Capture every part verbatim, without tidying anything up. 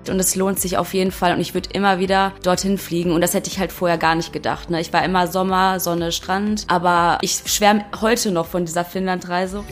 Und es lohnt sich auf jeden Fall und ich würde immer wieder dorthin fliegen und das hätte ich halt vorher gar nicht gedacht. Ne? Ich war immer Sommer, Sonne, Strand, aber ich schwärme heute noch von dieser Finnlandreise.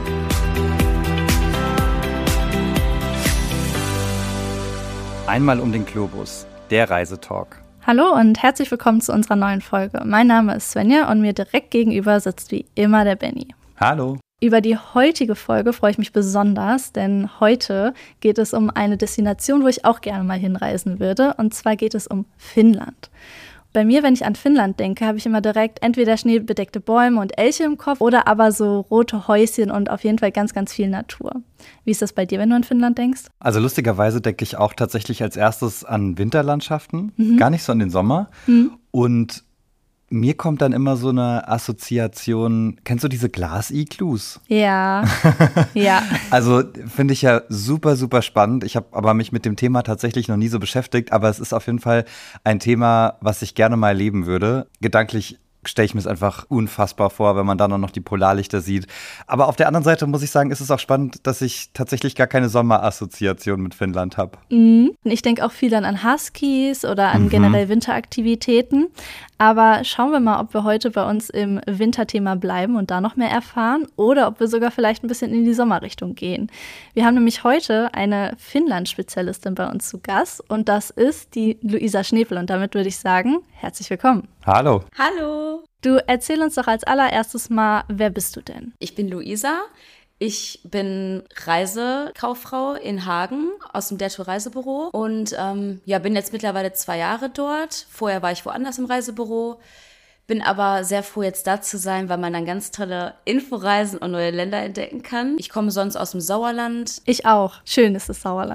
Einmal um den Globus, der Reisetalk. Hallo und herzlich willkommen zu unserer neuen Folge. Mein Name ist Svenja und mir direkt gegenüber sitzt wie immer der Benny. Hallo. Über die heutige Folge freue ich mich besonders, denn heute geht es um eine Destination, wo ich auch gerne mal hinreisen würde. Und zwar geht es um Finnland. Bei mir, wenn ich an Finnland denke, habe ich immer direkt entweder schneebedeckte Bäume und Elche im Kopf oder aber so rote Häuschen und auf jeden Fall ganz, ganz viel Natur. Wie ist das bei dir, wenn du an Finnland denkst? Also lustigerweise denke ich auch tatsächlich als erstes an Winterlandschaften, mhm. gar nicht so an den Sommer. Mhm. Und mir kommt dann immer so eine Assoziation, kennst du diese Glas-Iglus? Ja, ja. Also finde ich ja super, super spannend. Ich habe aber mich mit dem Thema tatsächlich noch nie so beschäftigt, aber es ist auf jeden Fall ein Thema, was ich gerne mal erleben würde. Gedanklich stelle ich mir es einfach unfassbar vor, wenn man dann auch noch die Polarlichter sieht. Aber auf der anderen Seite muss ich sagen, ist es auch spannend, dass ich tatsächlich gar keine Sommerassoziation mit Finnland habe. Mhm. Ich denke auch viel dann an Huskies oder an mhm. generell Winteraktivitäten. Aber schauen wir mal, ob wir heute bei uns im Winterthema bleiben und da noch mehr erfahren oder ob wir sogar vielleicht ein bisschen in die Sommerrichtung gehen. Wir haben nämlich heute eine Finnland-Spezialistin bei uns zu Gast und das ist die Luisa Schnepel. Und damit würde ich sagen, herzlich willkommen. Hallo. Hallo. Du, erzähl uns doch als allererstes mal, wer bist du denn? Ich bin Luisa. Ich bin Reisekauffrau in Hagen aus dem Detto Reisebüro und ähm, ja, bin jetzt mittlerweile zwei Jahre dort. Vorher war ich woanders im Reisebüro, bin aber sehr froh, jetzt da zu sein, weil man dann ganz tolle Inforeisen und neue Länder entdecken kann. Ich komme sonst aus dem Sauerland. Ich auch. Schön ist das Sauerland.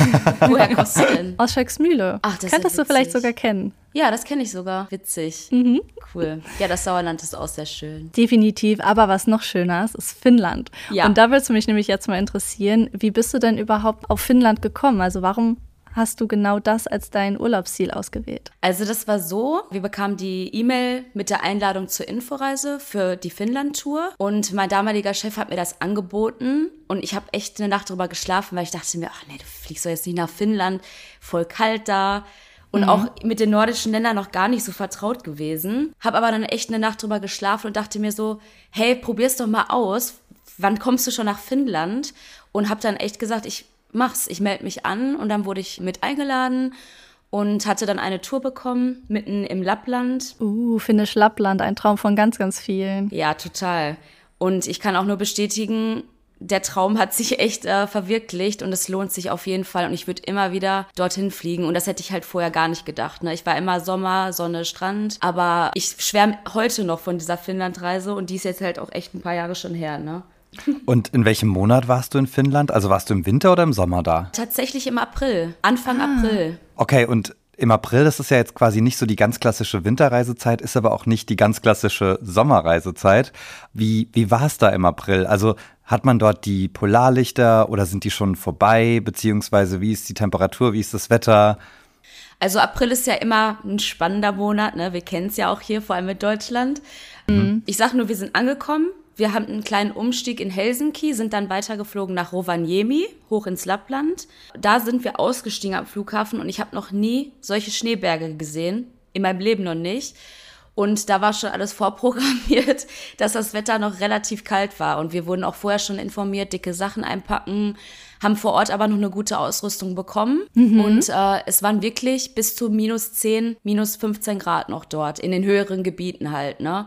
Woher kommst du denn? Aus Schöcksmühle. Ach, das Könntest ist ja du vielleicht sogar kennen. Ja, das kenne ich sogar. Witzig. Mhm. Cool. Ja, das Sauerland ist auch sehr schön. Definitiv. Aber was noch schöner ist, ist Finnland. Ja. Und da würde es mich nämlich jetzt mal interessieren, wie bist du denn überhaupt auf Finnland gekommen? Also warum hast du genau das als dein Urlaubsziel ausgewählt? Also das war so, wir bekamen die E-Mail mit der Einladung zur Inforeise für die Finnland-Tour und mein damaliger Chef hat mir das angeboten und ich habe echt eine Nacht drüber geschlafen, weil ich dachte mir, ach nee, du fliegst doch jetzt nicht nach Finnland, voll kalt da. Und mhm. auch mit den nordischen Ländern noch gar nicht so vertraut gewesen. Habe aber dann echt eine Nacht drüber geschlafen und dachte mir so, hey, probier's doch mal aus. Wann kommst du schon nach Finnland? Und habe dann echt gesagt, ich mach's, ich melde mich an. Und dann wurde ich mit eingeladen und hatte dann eine Tour bekommen, mitten im Lappland. Uh, Finnisch Lappland, ein Traum von ganz, ganz vielen. Ja, total. Und ich kann auch nur bestätigen, der Traum hat sich echt äh, verwirklicht und es lohnt sich auf jeden Fall und ich würde immer wieder dorthin fliegen und das hätte ich halt vorher gar nicht gedacht. Ne? Ich war immer Sommer, Sonne, Strand, aber ich schwärme heute noch von dieser Finnlandreise und die ist jetzt halt auch echt ein paar Jahre schon her. Ne? Und in welchem Monat warst du in Finnland? Also warst du im Winter oder im Sommer da? Tatsächlich im April, Anfang ah. April. Okay, und im April, das ist ja jetzt quasi nicht so die ganz klassische Winterreisezeit, ist aber auch nicht die ganz klassische Sommerreisezeit. Wie, wie war es da im April? Also hat man dort die Polarlichter oder sind die schon vorbei? Beziehungsweise wie ist die Temperatur, wie ist das Wetter? Also April ist ja immer ein spannender Monat, ne? Wir kennen es ja auch hier, vor allem in Deutschland. Mhm. Ich sag nur, wir sind angekommen. Wir haben einen kleinen Umstieg in Helsinki, sind dann weitergeflogen nach Rovaniemi, hoch ins Lappland. Da sind wir ausgestiegen am Flughafen und ich habe noch nie solche Schneeberge gesehen, in meinem Leben noch nicht. Und da war schon alles vorprogrammiert, dass das Wetter noch relativ kalt war. Und wir wurden auch vorher schon informiert, dicke Sachen einpacken, haben vor Ort aber noch eine gute Ausrüstung bekommen. Mhm. Und äh, es waren wirklich bis zu minus zehn, minus fünfzehn Grad noch dort, in den höheren Gebieten halt, ne?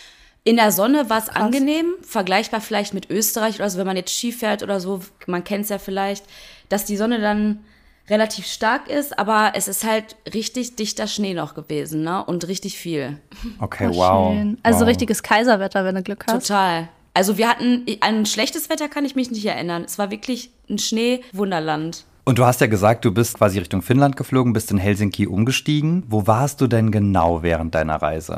In der Sonne war es angenehm, vergleichbar vielleicht mit Österreich oder so, wenn man jetzt Ski fährt oder so, man kennt es ja vielleicht, dass die Sonne dann relativ stark ist, aber es ist halt richtig dichter Schnee noch gewesen, ne? Und richtig viel. Okay, oh, wow. Schön. Also wow. richtiges Kaiserwetter, wenn du Glück hast. Total. Also wir hatten, an ein schlechtes Wetter kann ich mich nicht erinnern. Es war wirklich ein Schneewunderland. Und du hast ja gesagt, du bist quasi Richtung Finnland geflogen, bist in Helsinki umgestiegen. Wo warst du denn genau während deiner Reise?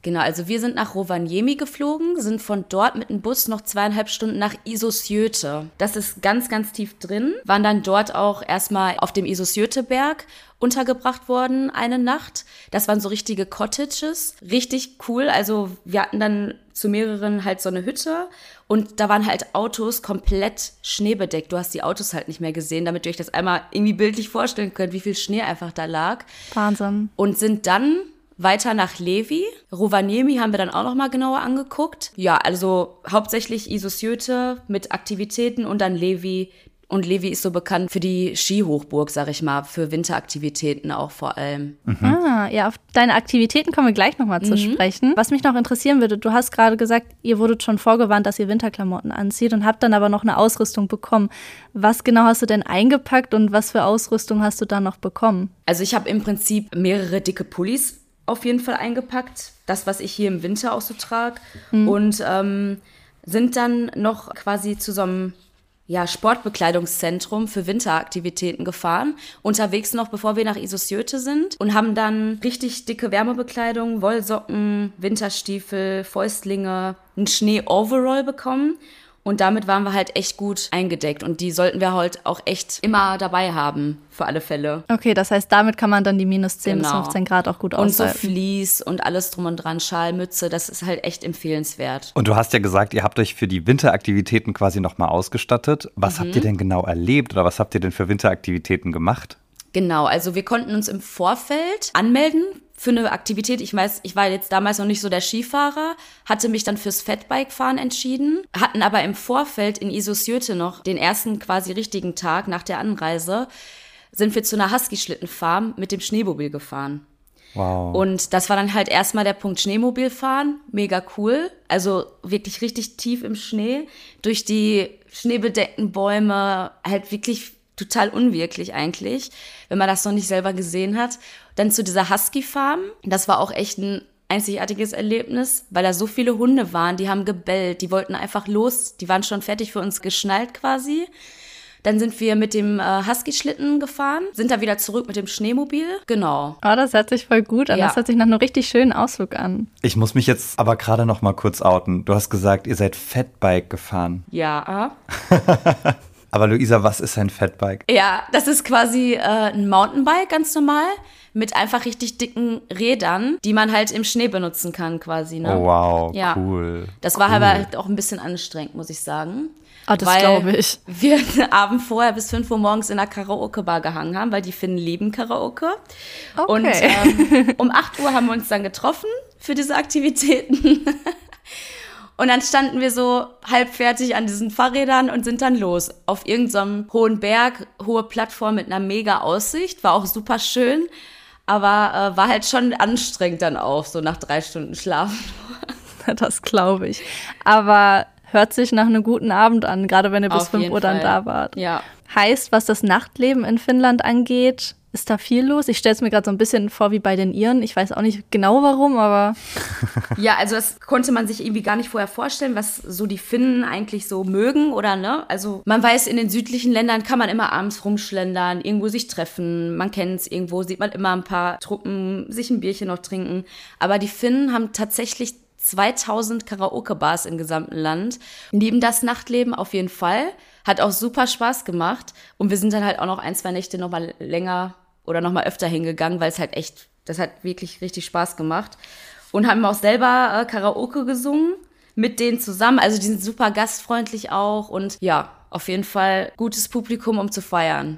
Genau, also wir sind nach Rovaniemi geflogen, sind von dort mit dem Bus noch zweieinhalb Stunden nach Isusjöte. Das ist ganz, ganz tief drin. Waren dann dort auch erstmal auf dem Isusjöte-Berg untergebracht worden, eine Nacht. Das waren so richtige Cottages. Richtig cool. Also wir hatten dann zu mehreren halt so eine Hütte und da waren halt Autos komplett schneebedeckt. Du hast die Autos halt nicht mehr gesehen, damit ihr euch das einmal irgendwie bildlich vorstellen könnt, wie viel Schnee einfach da lag. Wahnsinn. Und sind dann weiter nach Levi. Rovaniemi haben wir dann auch noch mal genauer angeguckt. Ja, also hauptsächlich Isusjöte mit Aktivitäten und dann Levi. Und Levi ist so bekannt für die Skihochburg, sag ich mal, für Winteraktivitäten auch vor allem. Mhm. Ah, ja, auf deine Aktivitäten kommen wir gleich noch mal mhm. zu sprechen. Was mich noch interessieren würde, du hast gerade gesagt, ihr wurdet schon vorgewarnt, dass ihr Winterklamotten anzieht und habt dann aber noch eine Ausrüstung bekommen. Was genau hast du denn eingepackt und was für Ausrüstung hast du dann noch bekommen? Also ich habe im Prinzip mehrere dicke Pullis auf jeden Fall eingepackt, das, was ich hier im Winter auch so trage. Mhm. Und ähm, sind dann noch quasi zu so einem ja, Sportbekleidungszentrum für Winteraktivitäten gefahren. Unterwegs noch, bevor wir nach Isusjöte sind. Und haben dann richtig dicke Wärmebekleidung, Wollsocken, Winterstiefel, Fäustlinge, einen Schnee-Overall bekommen. Und damit waren wir halt echt gut eingedeckt. Und die sollten wir halt auch echt immer dabei haben, für alle Fälle. Okay, das heißt, damit kann man dann die minus zehn genau. bis fünfzehn Grad auch gut aushalten. aushalten. Und so Vlies und alles drum und dran, Schal, Mütze, das ist halt echt empfehlenswert. Und du hast ja gesagt, ihr habt euch für die Winteraktivitäten quasi nochmal ausgestattet. Was mhm. habt ihr denn genau erlebt oder was habt ihr denn für Winteraktivitäten gemacht? Genau, also wir konnten uns im Vorfeld anmelden für eine Aktivität. Ich weiß, ich war jetzt damals noch nicht so der Skifahrer, hatte mich dann fürs Fatbike-Fahren entschieden, hatten aber im Vorfeld in Isusjöte noch den ersten quasi richtigen Tag nach der Anreise, sind wir zu einer Husky-Schlittenfarm mit dem Schneemobil gefahren. Wow. Und das war dann halt erstmal der Punkt Schneemobilfahren, mega cool, also wirklich richtig tief im Schnee, durch die schneebedeckten Bäume, halt wirklich total unwirklich eigentlich, wenn man das noch nicht selber gesehen hat. Dann zu dieser Husky-Farm. Das war auch echt ein einzigartiges Erlebnis, weil da so viele Hunde waren, die haben gebellt, die wollten einfach los, die waren schon fertig für uns geschnallt quasi. Dann sind wir mit dem äh, Husky-Schlitten gefahren, sind da wieder zurück mit dem Schneemobil. Genau. Oh, das hört sich voll gut an. Ja. Das hört sich nach einem richtig schönen Ausflug an. Ich muss mich jetzt aber gerade noch mal kurz outen. Du hast gesagt, ihr seid Fatbike gefahren. Ja. Aber Luisa, was ist ein Fatbike? Ja, das ist quasi äh, ein Mountainbike, ganz normal, mit einfach richtig dicken Rädern, die man halt im Schnee benutzen kann quasi. Ne? Oh wow, ja. cool. Das cool. war aber halt auch ein bisschen anstrengend, muss ich sagen. Ah, das glaube ich. Wir den Abend vorher bis fünf Uhr morgens in einer Karaoke-Bar gehangen haben, weil die Finnen lieben Karaoke. Okay. Und ähm, um acht Uhr haben wir uns dann getroffen für diese Aktivitäten. Und dann standen wir so halb fertig an diesen Fahrrädern und sind dann los. Auf irgendeinem hohen Berg, hohe Plattform mit einer mega Aussicht. War auch super schön, aber äh, war halt schon anstrengend dann auch, so nach drei Stunden Schlafen. Das glaube ich. Aber hört sich nach einem guten Abend an, gerade wenn ihr bis fünf Uhr dann da wart. Ja. Heißt, was das Nachtleben in Finnland angeht, ist da viel los? Ich stelle es mir gerade so ein bisschen vor wie bei den Iren. Ich weiß auch nicht genau warum, aber... Ja, also das konnte man sich irgendwie gar nicht vorher vorstellen, was so die Finnen eigentlich so mögen oder ne? Also man weiß, in den südlichen Ländern kann man immer abends rumschlendern, irgendwo sich treffen. Man kennt es, irgendwo sieht man immer ein paar Truppen, sich ein Bierchen noch trinken. Aber die Finnen haben tatsächlich zweitausend Karaoke-Bars im gesamten Land. Neben das Nachtleben auf jeden Fall. Hat auch super Spaß gemacht. Und wir sind dann halt auch noch ein, zwei Nächte noch mal länger oder noch mal öfter hingegangen, weil es halt echt, das hat wirklich richtig Spaß gemacht. Und haben auch selber äh, Karaoke gesungen mit denen zusammen. Also die sind super gastfreundlich auch. Und ja, auf jeden Fall gutes Publikum, um zu feiern.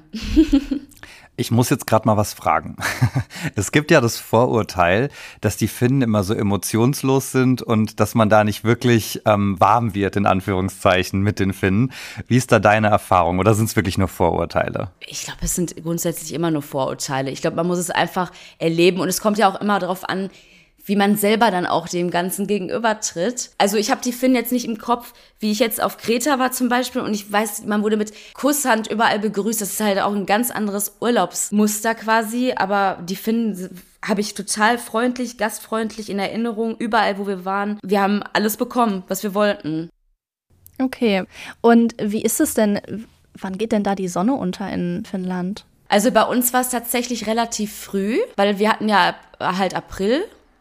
Ich muss jetzt gerade mal was fragen. Es gibt ja das Vorurteil, dass die Finnen immer so emotionslos sind und dass man da nicht wirklich ähm, warm wird, in Anführungszeichen, mit den Finnen. Wie ist da deine Erfahrung oder sind es wirklich nur Vorurteile? Ich glaube, es sind grundsätzlich immer nur Vorurteile. Ich glaube, man muss es einfach erleben und es kommt ja auch immer darauf an, wie man selber dann auch dem Ganzen gegenübertritt. Also ich habe die Finnen jetzt nicht im Kopf, wie ich jetzt auf Kreta war zum Beispiel und ich weiß, man wurde mit Kusshand überall begrüßt. Das ist halt auch ein ganz anderes Urlaubsmuster quasi, aber die Finnen habe ich total freundlich, gastfreundlich in Erinnerung, überall, wo wir waren. Wir haben alles bekommen, was wir wollten. Okay, und wie ist es denn, wann geht denn da die Sonne unter in Finnland? Also bei uns war es tatsächlich relativ früh, weil wir hatten ja halt April.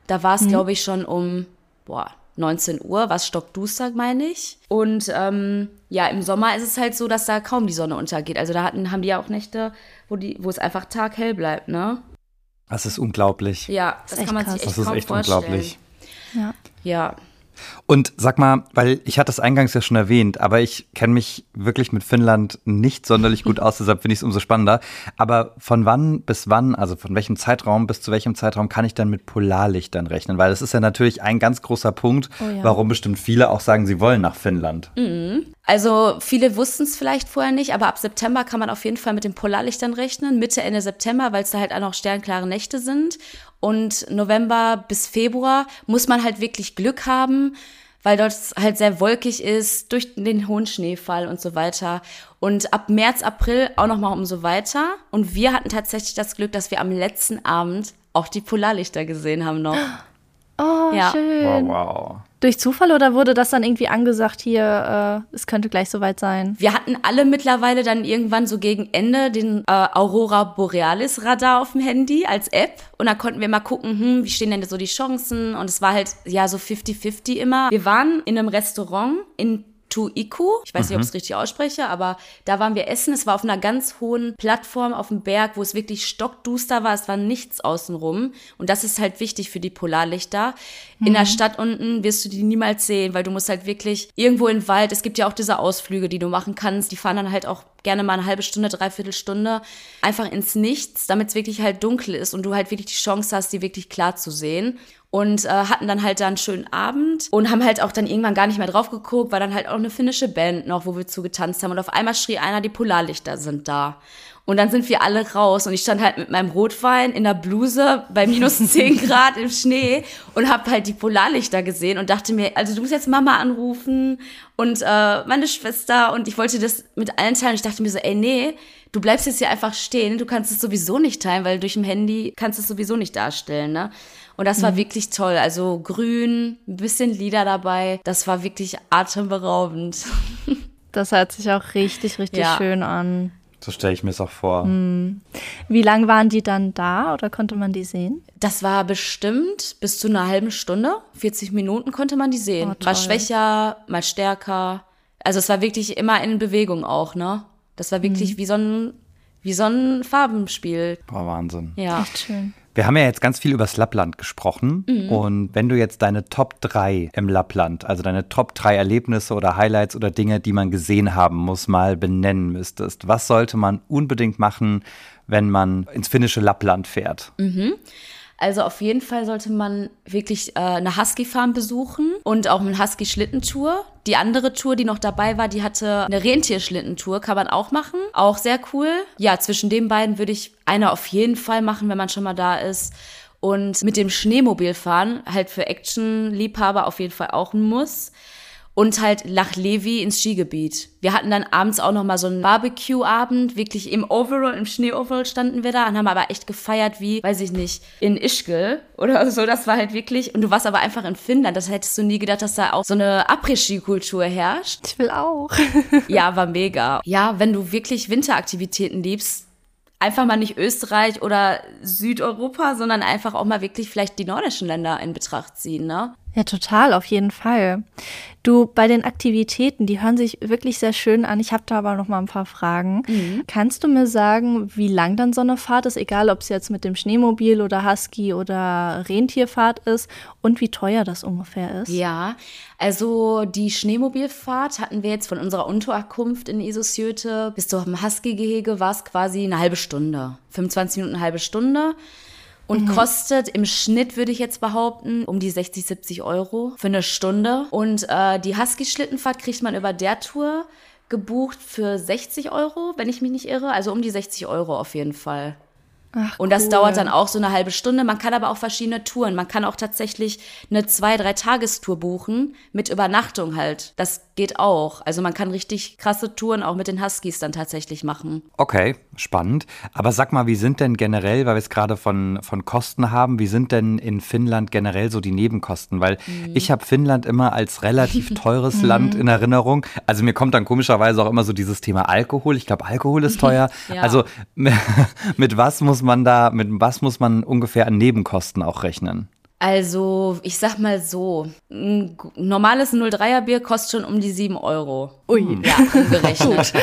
Da war es, mhm. glaube ich, schon um boah, neunzehn Uhr, was stockduster, meine ich. Und ähm, ja, im Sommer ist es halt so, dass da kaum die Sonne untergeht. Also da hatten, haben die ja auch Nächte, wo, die, wo es einfach taghell bleibt, ne? Das ist unglaublich. Ja, das, das kann man krass. sich echt Das ist echt vorstellen. unglaublich. Ja. Ja. Und sag mal, weil ich hatte es eingangs ja schon erwähnt, aber ich kenne mich wirklich mit Finnland nicht sonderlich gut aus, deshalb finde ich es umso spannender. Aber von wann bis wann, also von welchem Zeitraum bis zu welchem Zeitraum kann ich dann mit Polarlichtern rechnen? Weil das ist ja natürlich ein ganz großer Punkt, oh ja. warum bestimmt viele auch sagen, sie wollen nach Finnland. Mhm. Also viele wussten es vielleicht vorher nicht, aber ab September kann man auf jeden Fall mit den Polarlichtern rechnen, Mitte, Ende September, weil es da halt auch noch sternklare Nächte sind. Und November bis Februar muss man halt wirklich Glück haben, weil dort halt sehr wolkig ist, durch den hohen Schneefall und so weiter. Und ab März, April auch nochmal umso weiter. Und wir hatten tatsächlich das Glück, dass wir am letzten Abend auch die Polarlichter gesehen haben noch. Oh, ja. Schön. Wow, wow. Durch Zufall oder wurde das dann irgendwie angesagt, hier, äh, es könnte gleich soweit sein? Wir hatten alle mittlerweile dann irgendwann so gegen Ende den äh, Aurora Borealis Radar auf dem Handy als App. Und da konnten wir mal gucken, hm, wie stehen denn so die Chancen? Und es war halt ja so fifty fifty immer. Wir waren in einem Restaurant in Tuiku. Ich weiß nicht, ob ich es richtig ausspreche, aber da waren wir essen. Es war auf einer ganz hohen Plattform auf dem Berg, wo es wirklich stockduster war. Es war nichts außenrum. Und das ist halt wichtig für die Polarlichter. Mhm. In der Stadt unten wirst du die niemals sehen, weil du musst halt wirklich irgendwo in den Wald. Es gibt ja auch diese Ausflüge, die du machen kannst. Die fahren dann halt auch gerne mal eine halbe Stunde, dreiviertel Stunde einfach ins Nichts, damit es wirklich halt dunkel ist und du halt wirklich die Chance hast, die wirklich klar zu sehen. Und äh, hatten dann halt da einen schönen Abend und haben halt auch dann irgendwann gar nicht mehr drauf geguckt, war dann halt auch eine finnische Band noch, wo wir zu getanzt haben. Und auf einmal schrie einer, die Polarlichter sind da. Und dann sind wir alle raus und ich stand halt mit meinem Rotwein in der Bluse bei minus zehn Grad im Schnee und hab halt die Polarlichter gesehen und dachte mir, also du musst jetzt Mama anrufen und äh, meine Schwester und ich wollte das mit allen teilen. Ich dachte mir so, ey, nee, du bleibst jetzt hier einfach stehen, du kannst es sowieso nicht teilen, weil durch ein Handy kannst du es sowieso nicht darstellen, ne? Und das war mhm. wirklich toll. Also grün, ein bisschen Lieder dabei. Das war wirklich atemberaubend. Das hört sich auch richtig, richtig ja. schön an. So stelle ich mir es auch vor. Mhm. Wie lang waren die dann da oder konnte man die sehen? Das war bestimmt bis zu einer halben Stunde. vierzig Minuten konnte man die sehen. Oh, mal schwächer, mal stärker. Also es war wirklich immer in Bewegung auch, ne? Das war wirklich mhm. wie so ein, wie so ein Farbenspiel. Boah, Wahnsinn. Ja. Echt schön. Wir haben ja jetzt ganz viel über das Lappland gesprochen mhm. und wenn du jetzt deine Top drei im Lappland, also deine Top drei Erlebnisse oder Highlights oder Dinge, die man gesehen haben muss, mal benennen müsstest, was sollte man unbedingt machen, wenn man ins finnische Lappland fährt? Mhm. Also auf jeden Fall sollte man wirklich äh, eine Husky-Farm besuchen und auch eine Husky-Schlittentour. Die andere Tour, die noch dabei war, die hatte eine Rentierschlittentour, kann man auch machen. Auch sehr cool. Ja, zwischen den beiden würde ich eine auf jeden Fall machen, wenn man schon mal da ist. Und mit dem Schneemobil fahren, halt für Action-Liebhaber auf jeden Fall auch ein Muss. Und halt nach Levi ins Skigebiet. Wir hatten dann abends auch noch mal so einen Barbecue-Abend, wirklich im Overall, im Schnee-Overall standen wir da und haben aber echt gefeiert wie, weiß ich nicht, in Ischgl oder so, das war halt wirklich, und du warst aber einfach in Finnland, das hättest du nie gedacht, dass da auch so eine Après-Ski-Kultur herrscht. Ich will auch. Ja, war mega. Ja, wenn du wirklich Winteraktivitäten liebst, einfach mal nicht Österreich oder Südeuropa, sondern einfach auch mal wirklich vielleicht die nordischen Länder in Betracht ziehen, ne? Ja, total, auf jeden Fall. Du, bei den Aktivitäten, die hören sich wirklich sehr schön an. Ich habe da aber noch mal ein paar Fragen. Mhm. Kannst du mir sagen, wie lang dann so eine Fahrt ist, egal ob es jetzt mit dem Schneemobil oder Husky oder Rentierfahrt ist und wie teuer das ungefähr ist? Ja, also die Schneemobilfahrt hatten wir jetzt von unserer Unterkunft in Isusjöte bis zum Husky-Gehege war es quasi eine halbe Stunde. fünfundzwanzig Minuten, eine halbe Stunde. Und mhm. kostet im Schnitt, würde ich jetzt behaupten, um die sechzig, siebzig Euro für eine Stunde. Und äh, die Husky-Schlittenfahrt kriegt man über der Tour gebucht für sechzig Euro, wenn ich mich nicht irre. Also um die sechzig Euro auf jeden Fall. Ach, und das cool. dauert dann auch so eine halbe Stunde. Man kann aber auch verschiedene Touren. Man kann auch tatsächlich eine zwei-, drei Tagestour buchen mit Übernachtung halt. Das geht auch. Also man kann richtig krasse Touren auch mit den Huskies dann tatsächlich machen. Okay, spannend. Aber sag mal, wie sind denn generell, weil wir es gerade von, von Kosten haben, wie sind denn in Finnland generell so die Nebenkosten? Weil mhm. ich habe Finnland immer als relativ teures Land in Erinnerung. Also mir kommt dann komischerweise auch immer so dieses Thema Alkohol. Ich glaube, Alkohol ist teuer. Ja. Also mit was muss man da, mit was muss man ungefähr an Nebenkosten auch rechnen? Also, ich sag mal so, ein normales null Komma dreier Bier kostet schon um die sieben Euro. Ui. Ja, umgerechnet.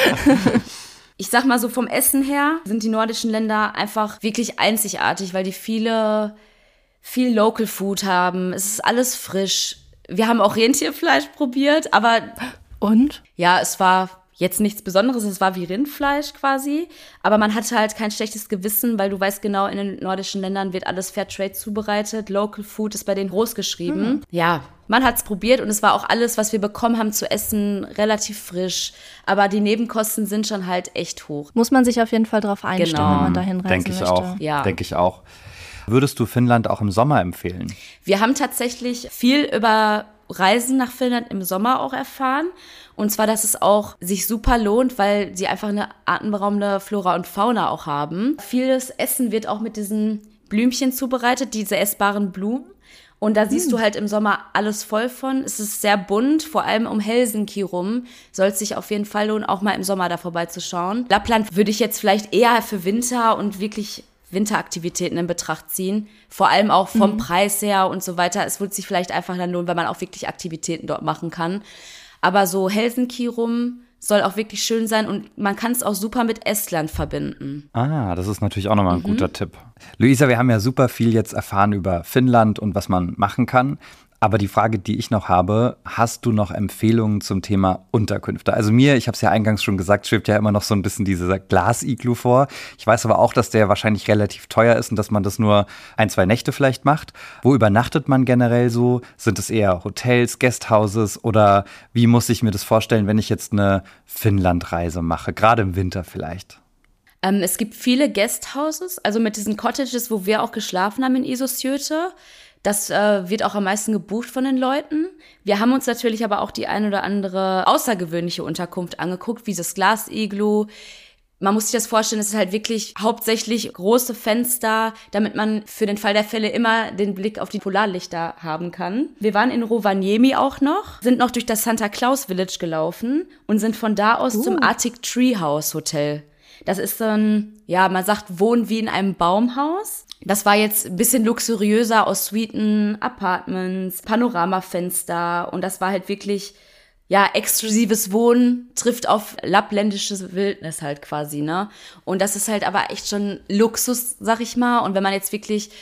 Ich sag mal so, vom Essen her sind die nordischen Länder einfach wirklich einzigartig, weil die viele, viel Local Food haben. Es ist alles frisch. Wir haben auch Rentierfleisch probiert, aber... Und? Ja, es war jetzt nichts Besonderes, es war wie Rindfleisch quasi, aber man hatte halt kein schlechtes Gewissen, weil du weißt genau, in den nordischen Ländern wird alles Fairtrade zubereitet, Local Food ist bei denen groß geschrieben. Hm. Ja, man hat's probiert und es war auch alles, was wir bekommen haben zu essen, relativ frisch, aber die Nebenkosten sind schon halt echt hoch. Muss man sich auf jeden Fall drauf einstellen, genau. wenn man dahin reisen Denke ich möchte. auch. Ja. Denke ich auch. Würdest du Finnland auch im Sommer empfehlen? Wir haben tatsächlich viel über Reisen nach Finnland im Sommer auch erfahren. Und zwar, dass es auch sich super lohnt, weil sie einfach eine atemberaubende Flora und Fauna auch haben. Vieles Essen wird auch mit diesen Blümchen zubereitet, diese essbaren Blumen. Und da siehst hm. du halt im Sommer alles voll von. Es ist sehr bunt, vor allem um Helsinki rum. Soll es sich auf jeden Fall lohnen, auch mal im Sommer da vorbeizuschauen. Lappland würde ich jetzt vielleicht eher für Winter und wirklich Winteraktivitäten in Betracht ziehen. Vor allem auch vom mhm. Preis her und so weiter. Es wird sich vielleicht einfach dann lohnen, weil man auch wirklich Aktivitäten dort machen kann. Aber so Helsinki rum soll auch wirklich schön sein und man kann es auch super mit Estland verbinden. Ah, das ist natürlich auch nochmal ein mhm. guter Tipp. Luisa, wir haben ja super viel jetzt erfahren über Finnland und was man machen kann. Aber die Frage, die ich noch habe, hast du noch Empfehlungen zum Thema Unterkünfte? Also mir, ich habe es ja eingangs schon gesagt, schwebt ja immer noch so ein bisschen dieser Glas-Iglu vor. Ich weiß aber auch, dass der wahrscheinlich relativ teuer ist und dass man das nur ein, zwei Nächte vielleicht macht. Wo übernachtet man generell so? Sind es eher Hotels, Guesthouses oder wie muss ich mir das vorstellen, wenn ich jetzt eine Finnlandreise mache, gerade im Winter vielleicht? Ähm, es gibt viele Guesthouses, also mit diesen Cottages, wo wir auch geschlafen haben in Isosyöte. Das äh, wird auch am meisten gebucht von den Leuten. Wir haben uns natürlich aber auch die ein oder andere außergewöhnliche Unterkunft angeguckt, wie das Glas-Iglu. Man muss sich das vorstellen, es ist halt wirklich hauptsächlich große Fenster, damit man für den Fall der Fälle immer den Blick auf die Polarlichter haben kann. Wir waren in Rovaniemi auch noch, sind noch durch das Santa Claus Village gelaufen und sind von da aus uh. zum Arctic Treehouse Hotel. Das ist so ein, ja, man sagt, Wohnen wie in einem Baumhaus. Das war jetzt ein bisschen luxuriöser aus Suiten, Apartments, Panoramafenster und das war halt wirklich, ja, exklusives Wohnen trifft auf lappländisches Wildnis halt quasi, ne? Und das ist halt aber echt schon Luxus, sag ich mal. Und wenn man jetzt wirklich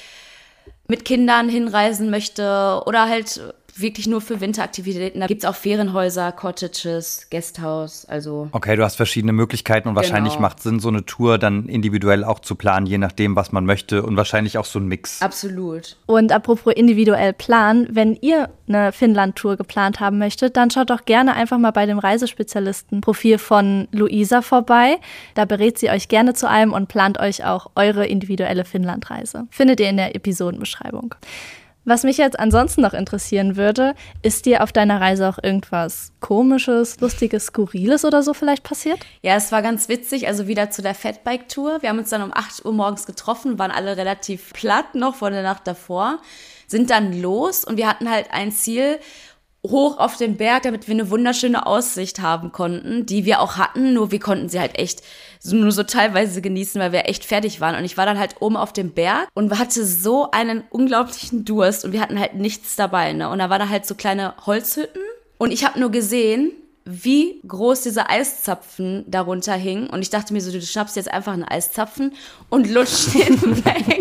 mit Kindern hinreisen möchte oder halt wirklich nur für Winteraktivitäten. Da gibt's auch Ferienhäuser, Cottages, Guesthouse, also. Okay, du hast verschiedene Möglichkeiten und wahrscheinlich genau. macht Sinn, so eine Tour dann individuell auch zu planen, je nachdem, was man möchte und wahrscheinlich auch so ein Mix. Absolut. Und apropos individuell planen, wenn ihr eine Finnland-Tour geplant haben möchtet, dann schaut doch gerne einfach mal bei dem Reisespezialisten-Profil von Luisa vorbei. Da berät sie euch gerne zu allem und plant euch auch eure individuelle Finnlandreise. Findet ihr in der Episodenbeschreibung. Was mich jetzt ansonsten noch interessieren würde, ist dir auf deiner Reise auch irgendwas Komisches, Lustiges, Skurriles oder so vielleicht passiert? Ja, es war ganz witzig, also wieder zu der Fatbike-Tour. Wir haben uns dann um acht Uhr morgens getroffen, waren alle relativ platt noch von der Nacht davor, sind dann los und wir hatten halt ein Ziel, hoch auf den Berg, damit wir eine wunderschöne Aussicht haben konnten, die wir auch hatten, nur wir konnten sie halt echt so, nur so teilweise genießen, weil wir echt fertig waren. Und ich war dann halt oben auf dem Berg und hatte so einen unglaublichen Durst und wir hatten halt nichts dabei, ne? Und da waren da halt so kleine Holzhütten und ich habe nur gesehen, wie groß diese Eiszapfen darunter hingen. Und ich dachte mir so, du schnappst jetzt einfach einen Eiszapfen und lutscht den weg.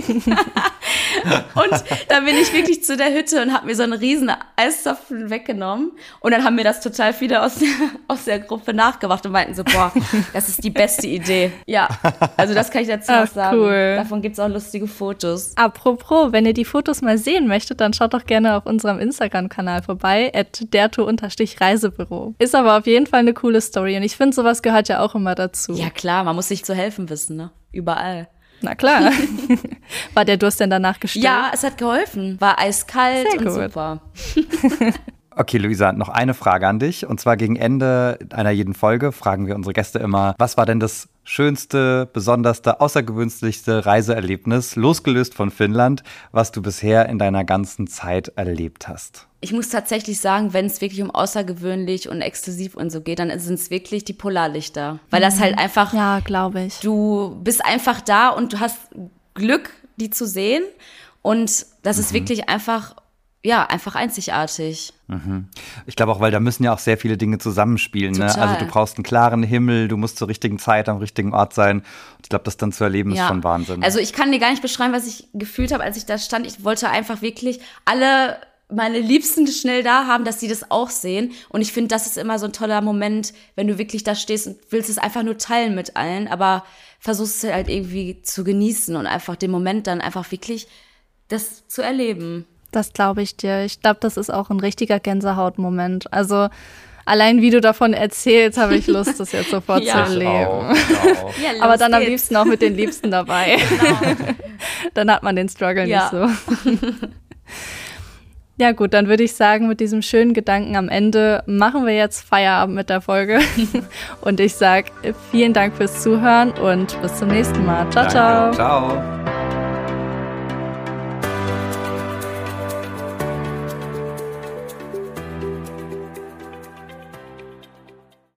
Und dann bin ich wirklich zu der Hütte und habe mir so einen riesen Eiszapfen weggenommen. Und dann haben mir das total viele aus der, aus der Gruppe nachgemacht und meinten so, boah, das ist die beste Idee. Ja, also das kann ich dazu noch sagen. Cool. Davon gibt's auch lustige Fotos. Apropos, wenn ihr die Fotos mal sehen möchtet, dann schaut doch gerne auf unserem Instagram-Kanal vorbei, at derto-reisebüro. Ist aber auf jeden Fall eine coole Story und ich finde, sowas gehört ja auch immer dazu. Ja klar, man muss sich zu helfen wissen, ne? Überall. Na klar. War der Durst denn danach gestillt? Ja, es hat geholfen. War eiskalt Sehr und gut. super. Okay, Luisa, noch eine Frage an dich. Und zwar gegen Ende einer jeden Folge fragen wir unsere Gäste immer, was war denn das schönste, besonderste, außergewöhnlichste Reiseerlebnis, losgelöst von Finnland, was du bisher in deiner ganzen Zeit erlebt hast? Ich muss tatsächlich sagen, wenn es wirklich um außergewöhnlich und exklusiv und so geht, dann sind es wirklich die Polarlichter. Weil das halt einfach, ja, glaube ich. Du bist einfach da und du hast Glück, die zu sehen. Und das ist mhm. wirklich einfach, ja, einfach einzigartig. Mhm. Ich glaube auch, weil da müssen ja auch sehr viele Dinge zusammenspielen. Ne? Also du brauchst einen klaren Himmel, du musst zur richtigen Zeit am richtigen Ort sein. Ich glaube, das dann zu erleben ja. ist schon Wahnsinn. Also ich kann dir gar nicht beschreiben, was ich gefühlt habe, als ich da stand. Ich wollte einfach wirklich alle meine Liebsten schnell da haben, dass sie das auch sehen. Und ich finde, das ist immer so ein toller Moment, wenn du wirklich da stehst und willst es einfach nur teilen mit allen, aber versuchst es halt irgendwie zu genießen und einfach den Moment dann einfach wirklich das zu erleben. Das glaube ich dir. Ich glaube, das ist auch ein richtiger Gänsehautmoment. Also allein wie du davon erzählst, habe ich Lust, das jetzt sofort ja. zu erleben. Auch, auch. Ja, aber dann geht's. Am liebsten auch mit den Liebsten dabei. Genau. Dann hat man den Struggle ja. nicht so. Ja gut, dann würde ich sagen, mit diesem schönen Gedanken am Ende machen wir jetzt Feierabend mit der Folge. Und ich sage vielen Dank fürs Zuhören und bis zum nächsten Mal. Ciao, ciao. Ciao.